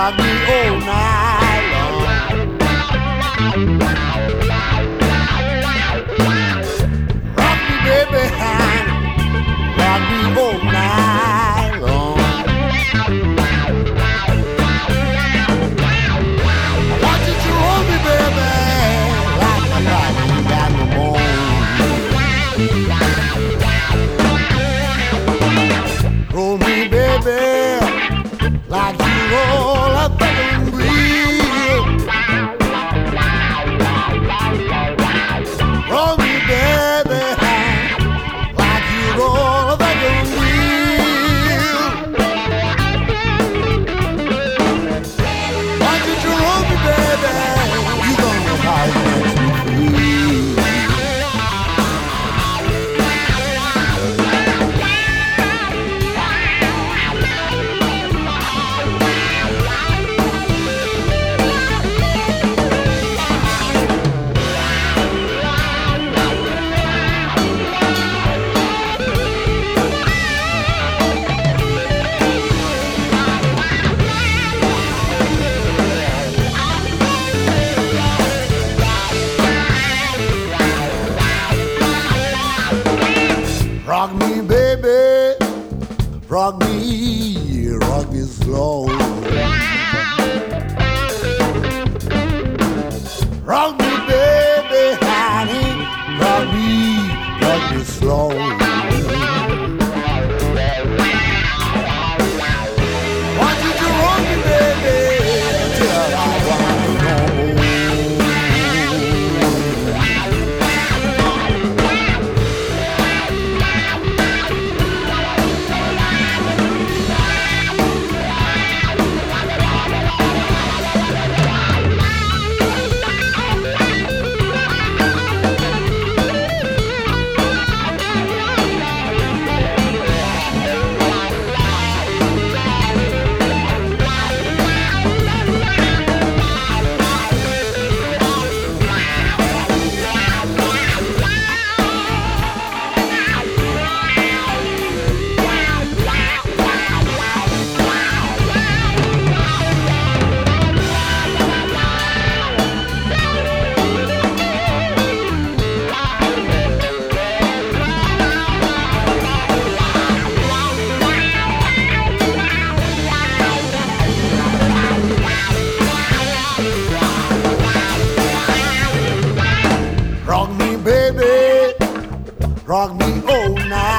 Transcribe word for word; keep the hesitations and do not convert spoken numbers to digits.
rock me all night long. Rock me, baby, honey, rock me all night long. I want you to hold me, baby, like my life you got no more. Roll me, baby, like you roll a fucking wheel. Roll me, baby, like you roll a fucking wheel. Why don't you roll me, baby? You don't know how it makes me feel. Rock me, baby, rock me, rock me slow. Rock me, baby, honey, rock me, rock me slow. Why did you rock me, baby, till I wanna know? Rock me, baby, rock me all night.